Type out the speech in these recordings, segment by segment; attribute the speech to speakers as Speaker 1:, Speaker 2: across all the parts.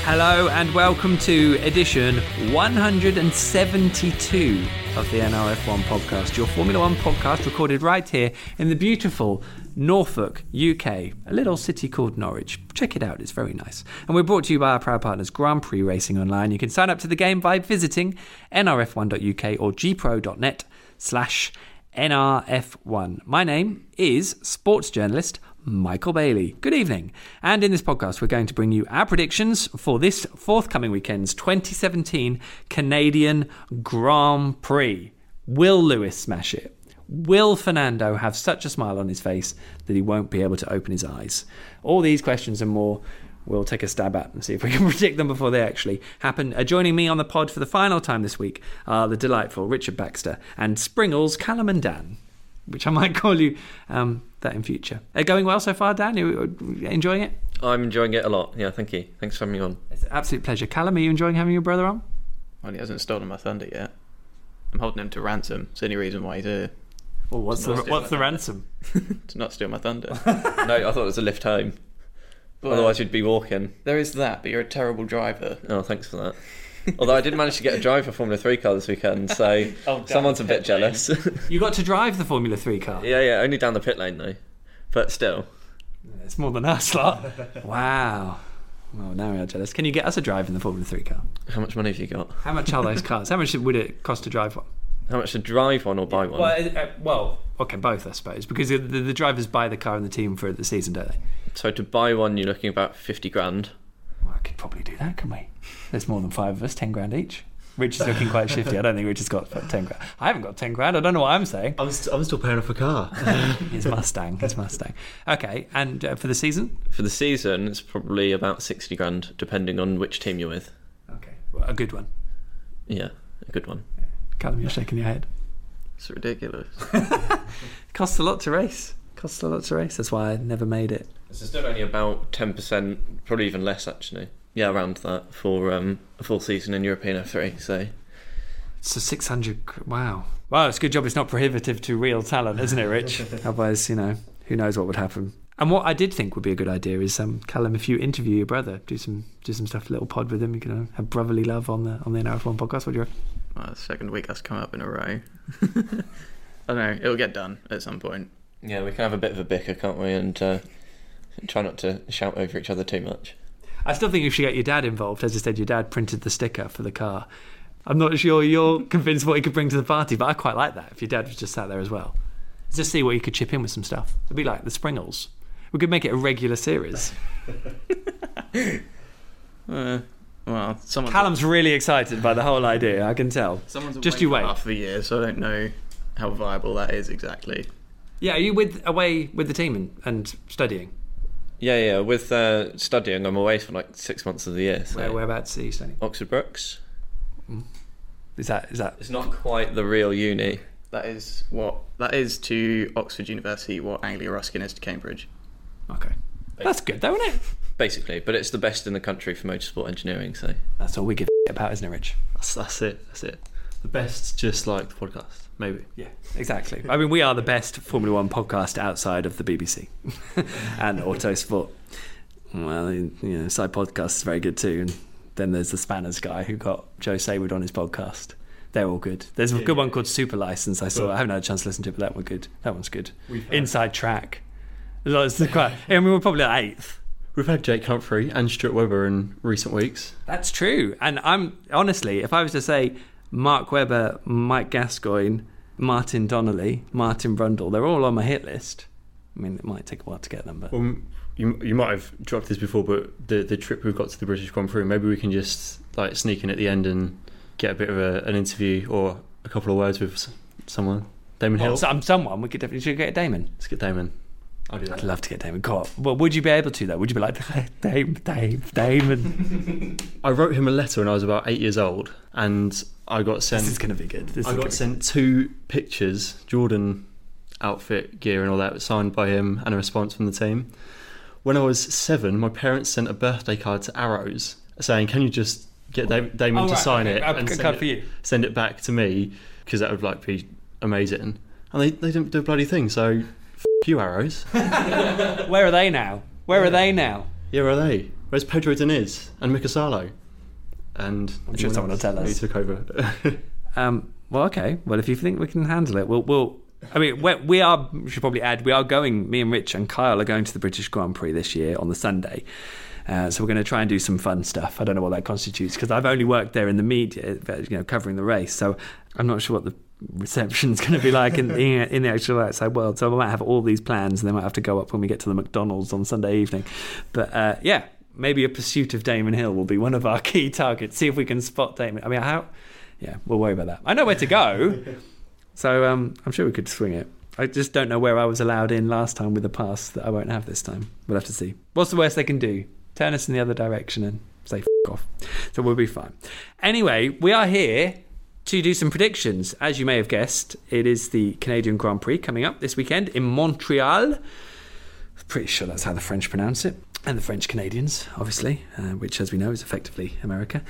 Speaker 1: Hello and welcome to edition 172 of the NRF1 podcast, your Formula One podcast recorded right here in the beautiful Norfolk, UK, a little city called Norwich. Check it out, it's very nice. And we're brought to you by our proud partners, Grand Prix Racing Online. You can sign up to the game by visiting nrf1.uk or gpro.net/NRF1. My name is sports journalist Michael Bailey. Good evening. And in this podcast, we're going to bring you our predictions for this forthcoming weekend's 2017 Canadian Grand Prix. Will Lewis smash it? Will Fernando have such a smile on his face that he won't be able to open his eyes? All these questions and more we'll take a stab at and see if we can predict them before they actually happen. Joining me on the pod for the final time this week are the delightful Richard Baxter and Springles Callum and Dan, which I might call you that in future. Going well so far, Dan? You enjoying it?
Speaker 2: I'm enjoying it a lot. Yeah, thank you. Thanks for having me on.
Speaker 1: It's an absolute pleasure. Callum, are you enjoying having your brother on?
Speaker 3: Well, he hasn't stolen my thunder yet. I'm holding him to ransom. It's the only reason why he's here.
Speaker 1: Well, what's the ransom?
Speaker 3: To not steal my thunder.
Speaker 2: No, I thought it was a lift home.
Speaker 3: Well,
Speaker 2: otherwise you'd be walking.
Speaker 3: There is that, but you're a terrible driver.
Speaker 2: Oh, thanks for that. Although I did manage to get a drive for Formula 3 car this weekend, so someone's a bit jealous.
Speaker 1: You got to drive the Formula 3 car?
Speaker 2: Yeah, only down the pit lane though. But still.
Speaker 1: It's more than us lot. Wow. Well, now we are jealous. Can you get us a drive in the Formula 3 car?
Speaker 2: How much money have you got?
Speaker 1: How much are those cars? How much would it cost to drive one?
Speaker 2: How much to drive one or buy one?
Speaker 1: Well, okay, both I suppose, because the drivers buy the car and the team for the season, don't they?
Speaker 2: So to buy one, you're looking about 50 grand.
Speaker 1: Well, I could probably do that, can we? There's more than 5 of us, 10 grand each. Rich is looking quite shifty. I don't think Rich has got 10 grand. I haven't got 10 grand. I don't know what I'm saying.
Speaker 4: I'm still paying off a car.
Speaker 1: His Mustang. Okay, and for the season?
Speaker 2: For the season, it's probably about 60 grand, depending on which team you're with.
Speaker 1: Okay, well, a good one.
Speaker 2: Yeah, a good one.
Speaker 1: Callum, you're shaking your head.
Speaker 3: It's ridiculous.
Speaker 1: It costs a lot to race. That's why I never made it.
Speaker 2: It's still only about 10%, probably even less actually. Yeah, around that for a full season in European F3. So
Speaker 1: 600. Wow, it's a good job it's not prohibitive to real talent, isn't it, Rich? Otherwise, who knows what would happen. And what I did think would be a good idea is, Callum, if you interview your brother, do some stuff, a little pod with him. You can have brotherly love on the NRF1 podcast. What do you reckon?
Speaker 3: Well, the second week that's come up in a row. I don't know. It'll get done at some point.
Speaker 2: Yeah, we can have a bit of a bicker, can't we? And try not to shout over each other too much.
Speaker 1: I still think you should get your dad involved. As I said, your dad printed the sticker for the car. I'm not sure you're convinced what he could bring to the party, but I quite like that if your dad was just sat there as well. Just see what he could chip in with some stuff. It'd be like the Springles. We could make it a regular series. Callum's really excited by the whole idea, I can tell.
Speaker 3: Someone's
Speaker 1: just you wait.
Speaker 3: Half the year, so I don't know how viable that is exactly.
Speaker 1: Yeah, are you away with the team and studying?
Speaker 2: Yeah. With studying, I'm away for like 6 months of the year. So.
Speaker 1: Whereabouts are you studying?
Speaker 2: Oxford Brookes.
Speaker 1: Is that? It's
Speaker 2: not quite the real uni.
Speaker 3: That is to Oxford University what Anglia Ruskin is to Cambridge.
Speaker 1: Okay, that's good, though, isn't it?
Speaker 2: Basically, but it's the best in the country for motorsport engineering. So
Speaker 1: that's all we give about, isn't it, Rich?
Speaker 4: That's it. The best, just like the podcast, maybe.
Speaker 1: Yeah, exactly. I mean, we are the best Formula One podcast outside of the BBC and Autosport. Well, side podcast is very good too. And then there's the Spanners guy who got Joe Saywood on his podcast. They're all good. There's a good one called Super License. I saw. I haven't had a chance to listen to it, but that one's good. Inside Track. We're probably at 8th.
Speaker 4: We've had Jake Humphrey and Stuart Webber in recent weeks.
Speaker 1: That's true. And I'm honestly, if I was to say Mark Webber, Mike Gascoigne, Martin Donnelly, Martin Brundle, they're all on my hit list. I mean, it might take a while to get them, but
Speaker 4: you might have dropped this before, but the trip we've got to the British Grand Prix, maybe we can just like sneak in at the end and get a bit of an interview or a couple of words with someone. Damon Hill.
Speaker 1: Someone we could definitely get Damon.
Speaker 4: Let's get Damon. I'd
Speaker 1: love to get Damon. God, well, would you be able to though? Would you be like Damon?
Speaker 4: I wrote him a letter when I was about 8 years old, and I got sent.
Speaker 1: This is going to be good.
Speaker 4: I got sent 2 pictures, Jordan outfit, gear, and all that, signed by him, and a response from the team. When I was 7, my parents sent a birthday card to Arrows saying, "Can you just get Damon to sign it and send it back to me, because that would be amazing." And they didn't do a bloody thing. So. You Arrows.
Speaker 1: Where are they now?
Speaker 4: Yeah, where are they? Where's Pedro Diniz and Mika Salo? And
Speaker 1: I'm sure someone will tell
Speaker 4: who
Speaker 1: us.
Speaker 4: took over.
Speaker 1: Well, okay. Well, if you think we can handle it, we'll. I mean, we should probably add, we are going. Me and Rich and Kyle are going to the British Grand Prix this year on the Sunday. So we're going to try and do some fun stuff. I don't know what that constitutes because I've only worked there in the media, covering the race. So I'm not sure what the reception's going to be like in the actual outside world. So I might have all these plans and they might have to go up when we get to the McDonald's on Sunday evening. But yeah, maybe a pursuit of Damon Hill will be one of our key targets. See if we can spot Damon. I mean, yeah, we'll worry about that. I know where to go. So I'm sure we could swing it. I just don't know where I was allowed in last time with a pass that I won't have this time. We'll have to see. What's the worst they can do? Turn us in the other direction and say F off. So we'll be fine. Anyway, we are here to do some predictions. As you may have guessed, it is the Canadian Grand Prix coming up this weekend in Montreal. Pretty sure that's how the French pronounce it. And the French Canadians, obviously, which, as we know, is effectively America.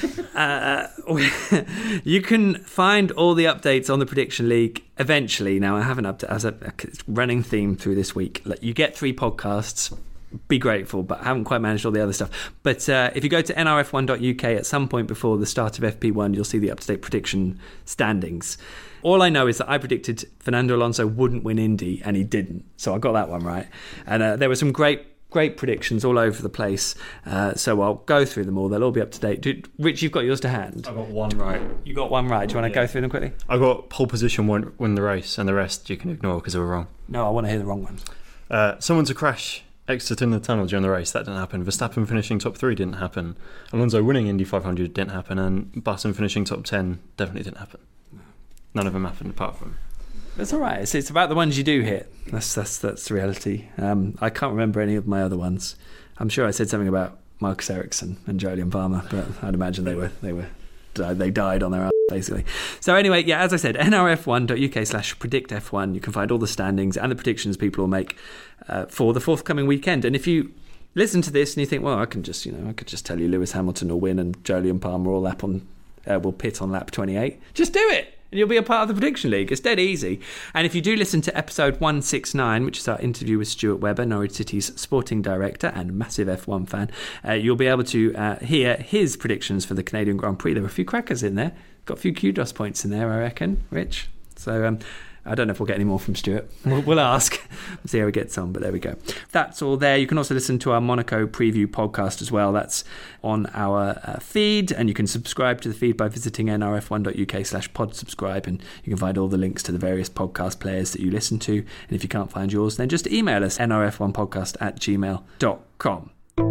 Speaker 1: You can find all the updates on the Prediction League eventually. Now, I haven't updated as a running theme through this week. You get 3 podcasts. Be grateful, but I haven't quite managed all the other stuff. But if you go to nrf1.uk at some point before the start of FP1, you'll see the up-to-date prediction standings. All I know is that I predicted Fernando Alonso wouldn't win Indy, and he didn't. So I got that one right. And there were some great predictions all over the place. So I'll go through them all. They'll all be up to date. Rich, you've got yours to hand.
Speaker 4: I got one right.
Speaker 1: You got one right. Do you want to go through them quickly?
Speaker 4: I got pole position win the race, and the rest you can ignore because they were wrong.
Speaker 1: No, I want to hear the wrong ones.
Speaker 4: Someone to crash exit in the tunnel during the race, that didn't happen. Verstappen finishing top 3 didn't happen. Alonso winning Indy 500 didn't happen, and Button finishing top 10 definitely didn't happen. None of them happened apart from.
Speaker 1: That's all right. It's about the ones you do hit. That's the reality. I can't remember any of my other ones. I'm sure I said something about Marcus Ericsson and Jolyon Palmer, but I'd imagine they died on their ass, basically. So anyway, yeah, as I said, nrf1.uk/predictf1. You can find all the standings and the predictions people will make for the forthcoming weekend. And if you listen to this and you think, well, I could just tell you Lewis Hamilton will win and Jolyon Palmer will pit on lap 28. Just do it. And you'll be a part of the Prediction League. It's dead easy. And if you do listen to episode 169, which is our interview with Stuart Webber, Norwich City's sporting director and massive F1 fan, you'll be able to hear his predictions for the Canadian Grand Prix. There were a few crackers in there. Got a few kudos points in there, I reckon, Rich. So I don't know if we'll get any more from Stuart. We'll ask. See how he gets on, but there we go. That's all there. You can also listen to our Monaco preview podcast as well. That's on our feed, and you can subscribe to the feed by visiting nrf1.uk/podsubscribe, and you can find all the links to the various podcast players that you listen to. And if you can't find yours, then just email us, nrf1podcast@gmail.com.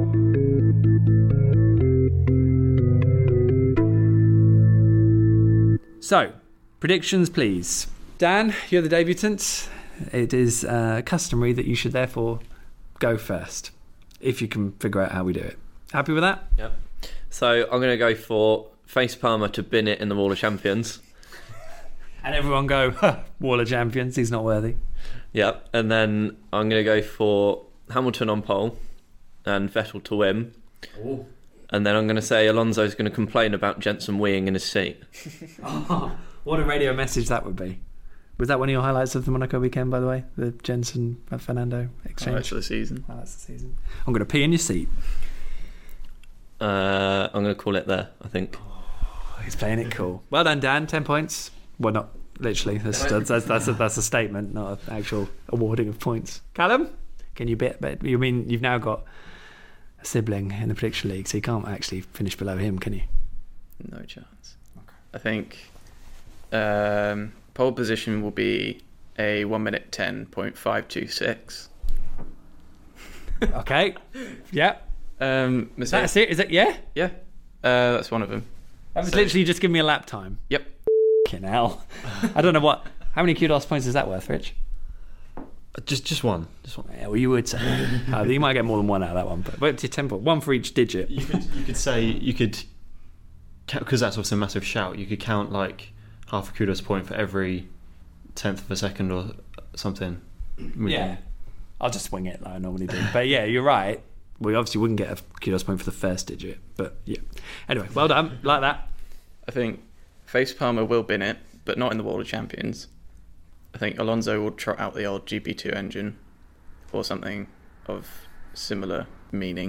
Speaker 1: So, predictions, please. Dan, you're the debutant. It is customary that you should therefore go first, if you can figure out how we do it. Happy with that?
Speaker 2: Yep. So I'm going to go for Face Palmer to bin it in the Wall of Champions.
Speaker 1: And everyone go, Wall of Champions, he's not worthy.
Speaker 2: Yep. And then I'm going to go for Hamilton on pole and Vettel to win.
Speaker 1: Ooh.
Speaker 2: And then I'm going to say Alonso's going to complain about Jensen weeing in his seat.
Speaker 1: Oh, what a radio message that would be. Was that one of your highlights of the Monaco weekend, by the way? The Jensen Fernando exchange?
Speaker 3: Highlights of the season.
Speaker 1: Highlights of the season. I'm going to pee in your seat.
Speaker 2: I'm going to call it there, I think.
Speaker 1: Oh, he's playing it cool. Well done, Dan. 10 points. Well, not literally. That's a statement, not an actual awarding of points. Callum, can you bet? You mean you've now got a sibling in the Prediction League, so you can't actually finish below him, can you?
Speaker 3: No chance. Okay. I think pole position will be a 1 minute 10.526.
Speaker 1: Okay. Yeah. That's it. Is it? Yeah.
Speaker 3: Yeah. That's one of them.
Speaker 1: That was literally just giving me a lap time.
Speaker 3: Yep.
Speaker 1: Fucking hell. I don't know what. How many kudos points is that worth, Rich?
Speaker 4: Just one.
Speaker 1: Yeah, well, you would say. You might get more than one out of that one, but it's your 10 point. One for each digit.
Speaker 4: You could say because that's obviously a massive shout. You could count like half a kudos point for every 10th of a second or something.
Speaker 1: Yeah. I'll just swing it like I normally do. But yeah, you're right. We obviously wouldn't get a kudos point for the first digit, but yeah. Anyway, well done. Like that.
Speaker 3: I think Face Palmer will bin it, but not in the World of Champions. I think Alonso will trot out the old GP2 engine or something of similar meaning.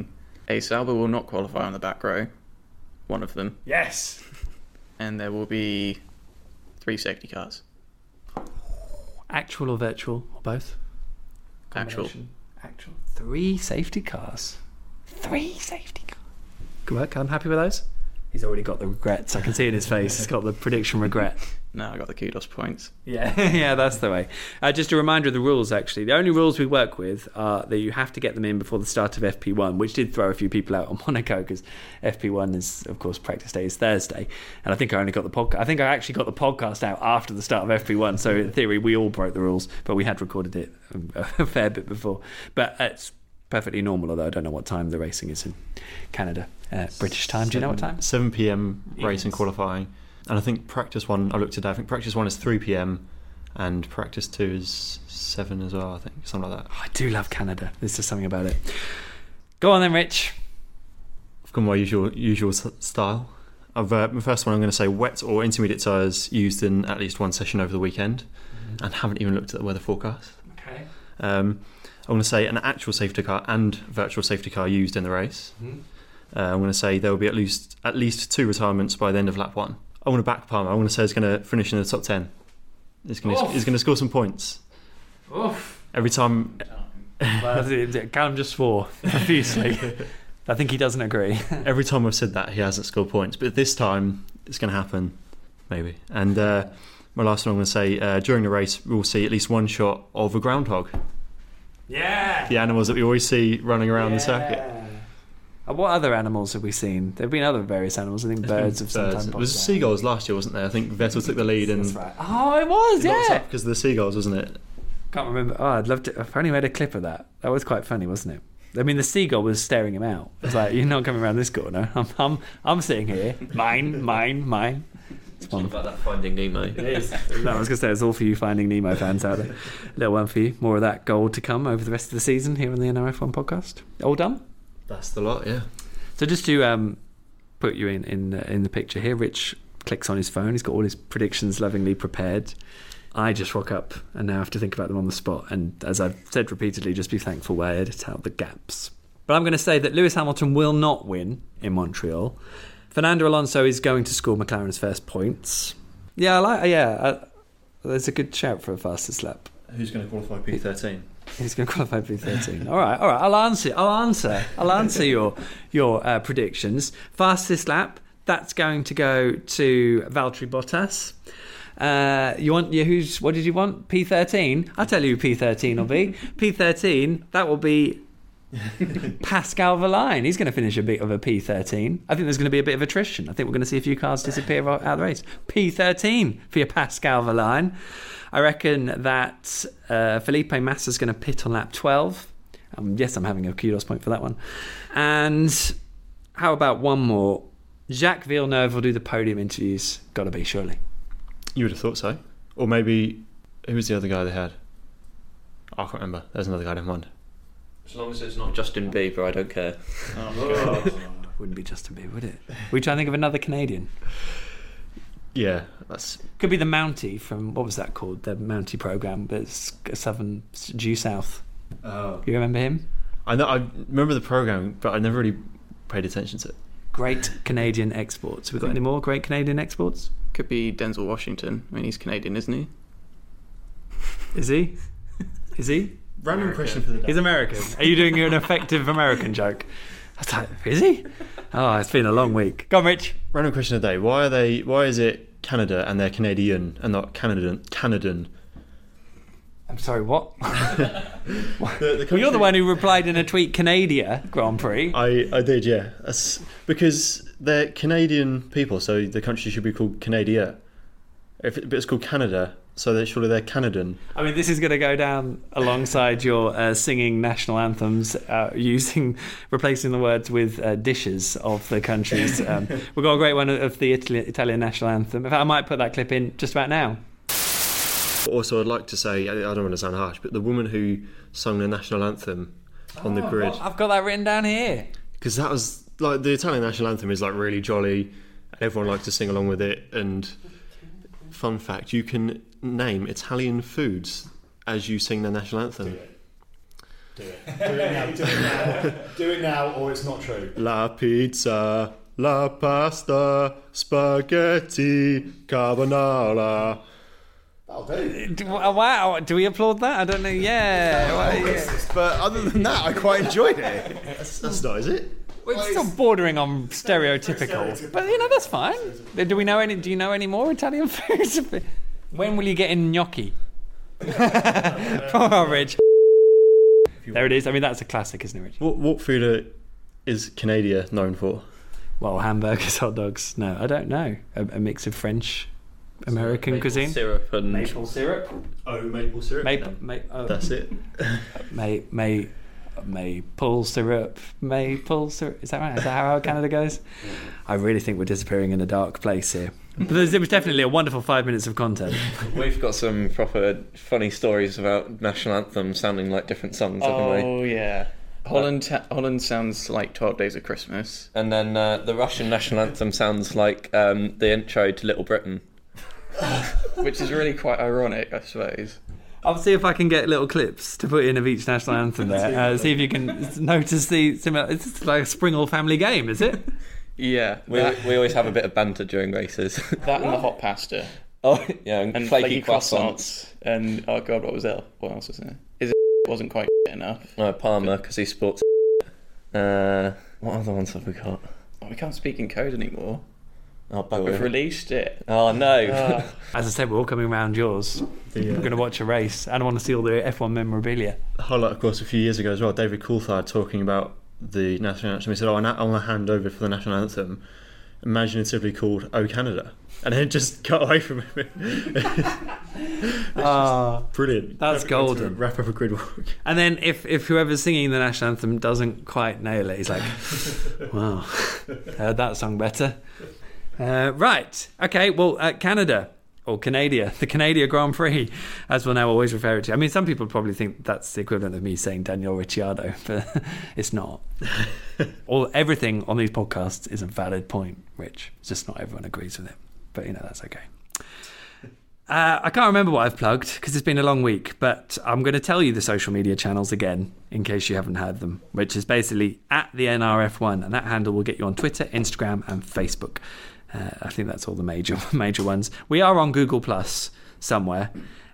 Speaker 3: A Sauber will not qualify on the back row, one of them,
Speaker 1: Yes.
Speaker 3: and there will be 3 safety cars.
Speaker 1: Actual or virtual or both?
Speaker 3: Actual.
Speaker 1: Combination. Actual. 3 safety cars. 3 safety cars. Good work. I'm happy with those. He's already got the regrets. I can see in his face. He's got the prediction regret.
Speaker 3: No, I got the kudos points.
Speaker 1: Yeah, yeah, that's the way. Just a reminder of the rules, actually. The only rules we work with are that you have to get them in before the start of FP1, which did throw a few people out on Monaco because FP1 is, of course, practice day is Thursday. And I think I only got the podcast. I think I actually got the podcast out after the start of FP1. So in theory, we all broke the rules, but we had recorded it a fair bit before. But it's perfectly normal, although I don't know what time the racing is in Canada. British time. Do you know what time?
Speaker 4: 7 p.m. racing
Speaker 1: Yes.
Speaker 4: qualifying. And I think practice 1, I looked today, I think practice 1 is 3 p.m. and practice 2 is 7 as well, I think. Something like that.
Speaker 1: Oh, I do love Canada. There's just something about it. Go on then, Rich.
Speaker 4: I've gone my usual style. My first one, I'm going to say wet or intermediate tyres used in at least one session over the weekend, and haven't even looked at the weather forecast.
Speaker 1: Okay.
Speaker 4: I'm going to say an actual safety car and virtual safety car used in the race. I'm going to say there will be at least 2 retirements by the end of lap 1. I want to back Palmer. I want to say he's going to finish in the top 10. He's going to score some points.
Speaker 1: Oof.
Speaker 4: Every time.
Speaker 1: Callum just swore profusely. I think he doesn't agree.
Speaker 4: Every time I've said that, he hasn't scored points. But this time, it's going to happen, maybe. And my last one, I'm going to say during the race, we'll see at least one shot of a groundhog.
Speaker 1: Yeah.
Speaker 4: The animals that we always see running around the circuit.
Speaker 1: What other animals have we seen? There have been other various animals. I think birds have sometimes.
Speaker 4: It was seagulls last year, wasn't there? I think Vettel took the lead and
Speaker 1: That's right. Oh, it was, yeah.
Speaker 4: because of the seagulls, wasn't it?
Speaker 1: Can't remember. Oh, I'd love to. I've only made a clip of that. That was quite funny, wasn't it? I mean, the seagull was staring him out. It's like, you're not coming around this corner. I'm sitting here. Mine.
Speaker 2: It's all about that Finding Nemo.
Speaker 1: It is. No, I was going to say it's all for you Finding Nemo fans out there. Little one for you. More of that gold to come over the rest of the season here on the NRF1 podcast. All done?
Speaker 4: That's the lot, yeah.
Speaker 1: So just to put you in the picture here, Rich clicks on his phone. He's got all his predictions lovingly prepared. I just rock up and now have to think about them on the spot. And as I've said repeatedly, just be thankful where I edit out the gaps. But I'm going to say that Lewis Hamilton will not win in Montreal. Fernando Alonso is going to score McLaren's first points. There's a good shout for a fastest lap.
Speaker 4: Who's going to qualify P13?
Speaker 1: He's going to qualify P13. All right. I'll answer your predictions. Fastest lap, that's going to go to Valtteri Bottas. What did you want? P13? I'll tell you who P13 will be. P13, that will be Pascal Wehrlein. He's going to finish a bit of a P13. I think there's going to be a bit of attrition. I think we're going to see a few cars disappear out of the race. P13 for your Pascal Wehrlein. I reckon that Felipe Massa's going to pit on lap 12. Yes, I'm having a kudos point for that one. And how about one more? Jacques Villeneuve will do the podium interviews. Got to be, surely.
Speaker 4: You would have thought so. Or maybe, who was the other guy they had? I can't remember. There's another guy I didn't mind.
Speaker 2: As long as it's not Justin Bieber, I don't care.
Speaker 1: Wouldn't be Justin Bieber, would it? We try and think of another Canadian.
Speaker 4: Yeah, that's...
Speaker 1: Could be the Mountie from, what was that called? The Mountie programme, but it's Southern, due south.
Speaker 4: Oh.
Speaker 1: You remember him?
Speaker 4: I remember the programme, but I never really paid attention to it.
Speaker 1: Great Canadian exports. Have we got any more great Canadian exports?
Speaker 3: Could be Denzel Washington. I mean, he's Canadian, isn't he?
Speaker 1: Is he? Is he?
Speaker 4: Random question for the day.
Speaker 1: He's American. Are you doing an effective American joke? I was like, is he? Oh, it's been a long week. Go on, Rich.
Speaker 4: Random question of the day. Why is it Canada and they're Canadian and not Canadan?
Speaker 1: I'm sorry, what?
Speaker 4: The
Speaker 1: Well, you're the one who replied in a tweet, Canada Grand Prix.
Speaker 4: I did, yeah. That's because they're Canadian people, so the country should be called Canada. But it's called Canada, so surely they're Canadan.
Speaker 1: I mean, this is going to go down alongside your singing national anthems, replacing the words with dishes of the countries. We've got a great one of the Italian national anthem. In fact, I might put that clip in just about now.
Speaker 4: Also, I'd like to say, I don't want to sound harsh, but the woman who sung the national anthem on the grid,
Speaker 1: Well, I've got that written down here.
Speaker 4: because that was like the Italian national anthem is like really jolly, and everyone likes to sing along with it. And fun fact, you can name Italian foods as you sing the national anthem.
Speaker 5: Do it. Do it now, or it's not true.
Speaker 4: La pizza, la pasta, spaghetti, carbonara.
Speaker 5: That'll do.
Speaker 1: Wow, do we applaud that? I don't know. Yeah.
Speaker 5: But other than that, I quite enjoyed it.
Speaker 4: That's not, is it?
Speaker 1: Well, it's still bordering on stereotypical, but that's fine. Do we know any? Do you know any more Italian foods? When will you get in gnocchi? Poor Rich. There it is. I mean, that's a classic, isn't it, Rich?
Speaker 4: What food is Canada known for?
Speaker 1: Well, hamburgers, hot dogs. No, I don't know. A mix of French, American cuisine.
Speaker 2: Syrup and
Speaker 1: Maple syrup.
Speaker 4: Oh, maple syrup. That's it.
Speaker 1: Maple syrup. Is that right? Is that how Canada goes? I really think we're disappearing in a dark place here. But it was definitely a wonderful 5 minutes of content.
Speaker 2: we've got some proper funny stories about national anthem sounding like different songs, haven't we?
Speaker 3: Oh yeah, Holland sounds like 12 Days of Christmas,
Speaker 2: And then the Russian national anthem sounds like the intro to Little Britain.
Speaker 3: which is really quite ironic, I suppose.
Speaker 1: I'll see if I can get little clips to put in of each national anthem there. See if you can notice the similar. It's like a Springle family game, is it?
Speaker 3: Yeah,
Speaker 2: We always have a bit of banter during races.
Speaker 3: that and the hot pasta
Speaker 2: Oh yeah, and flaky croissants.
Speaker 3: and oh god, what was that? What else was there? Wasn't quite enough.
Speaker 2: Palmer because he sports. What other ones have we got?
Speaker 3: Oh, we can't speak in code anymore.
Speaker 2: Oh,
Speaker 3: We've
Speaker 2: bugger.
Speaker 3: released it.
Speaker 2: Oh no.
Speaker 1: As I said, we're all coming around yours. We're going to watch a race, and I want to see all the F1 memorabilia.
Speaker 4: The highlight, of course, a few years ago as well. David Coulthard talking about the national anthem. He said, "I want to hand over for the national anthem, imaginatively called "Oh Canada," and then just cut away from it. Brilliant.
Speaker 1: That's golden.
Speaker 4: Wrap up a grid walk.
Speaker 1: And then if whoever's singing the national anthem doesn't quite nail it, he's like, wow, heard that song better. Right. Okay, well, Canada, or Canada, the Canada Grand Prix, as we'll now always refer it to. I mean, some people probably think that's the equivalent of me saying Daniel Ricciardo, but it's not. Everything on these podcasts is a valid point, Rich. It's just not everyone agrees with it. But, that's okay. I can't remember what I've plugged because it's been a long week, but I'm going to tell you the social media channels again in case you haven't heard them, which is basically at the NRF1, and that handle will get you on Twitter, Instagram and Facebook. I think that's all the major ones. We are on Google Plus somewhere,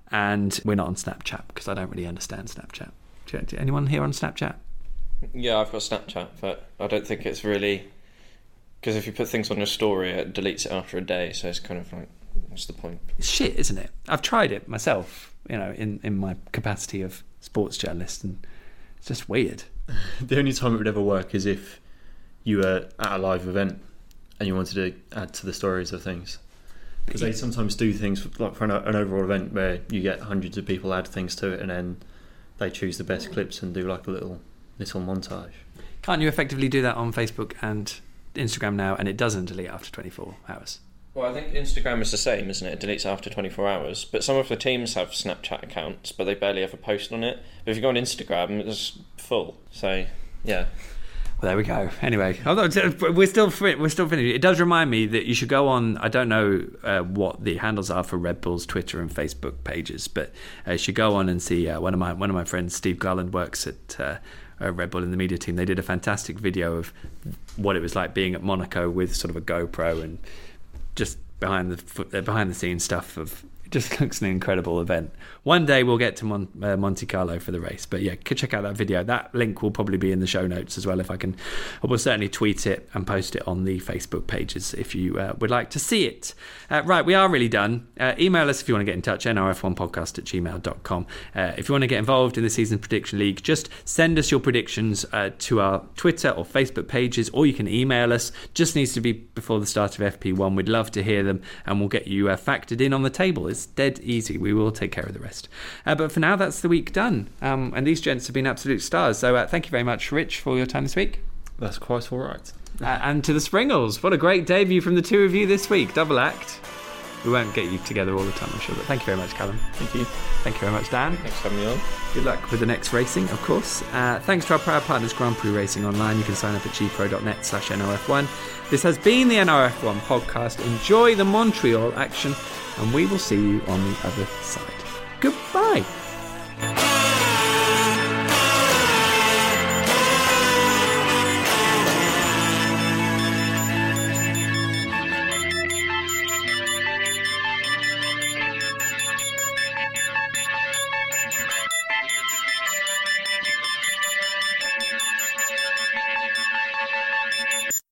Speaker 1: and we're not on Snapchat because I don't really understand Snapchat. Anyone here on Snapchat?
Speaker 2: Yeah, I've got Snapchat, but I don't think it's really... Because if you put things on your story, it deletes it after a day, so it's kind of like, what's the point?
Speaker 1: It's shit, isn't it? I've tried it myself, in my capacity of sports journalist, and it's just weird.
Speaker 4: The only time it would ever work is if you were at a live event and you wanted to add to the stories of things. Because they sometimes do things like for an overall event where you get hundreds of people add things to it, and then they choose the best clips and do like a little montage.
Speaker 1: Can't you effectively do that on Facebook and Instagram now, and it doesn't delete after 24 hours?
Speaker 2: Well, I think Instagram is the same, isn't it? It deletes after 24 hours. But some of the teams have Snapchat accounts, but they barely ever post on it. But if you go on Instagram, it's full. So, yeah.
Speaker 1: Well, there we go. Anyway, we're still finished. It does remind me that you should go on. I don't know what the handles are for Red Bull's Twitter and Facebook pages, but you should go on and see one of my friends, Steve Garland, works at Red Bull in the media team. They did a fantastic video of what it was like being at Monaco with sort of a GoPro and just behind the scenes stuff of. It just looks an incredible event. One day we'll get to Monte Carlo for the race, but yeah, check out that video. That link will probably be in the show notes as well. I will certainly tweet it and post it on the Facebook pages if you would like to see it. Right, we are really done. Email us if you want to get in touch, nrf1podcast@gmail.com. If you want to get involved in the season prediction league, just send us your predictions to our Twitter or Facebook pages, or you can email us. Just needs to be before the start of FP1. We'd love to hear them, and we'll get you factored in on the table. It's dead easy. We will take care of the rest. But for now, that's the week done. And these gents have been absolute stars. So thank you very much, Rich, for your time this week.
Speaker 4: That's quite all right.
Speaker 1: And to the Springles, what a great debut from the two of you this week. Double act. We won't get you together all the time, I'm sure. But thank you very much, Callum.
Speaker 3: Thank you.
Speaker 1: Thank you very much, Dan.
Speaker 2: Thanks for having me on.
Speaker 1: Good luck with the next racing, of course. Thanks to our proud partners, Grand Prix Racing Online. You can sign up at gpro.net/NRF1. This has been the NRF1 podcast. Enjoy the Montreal action, and we will see you on the other side. Goodbye.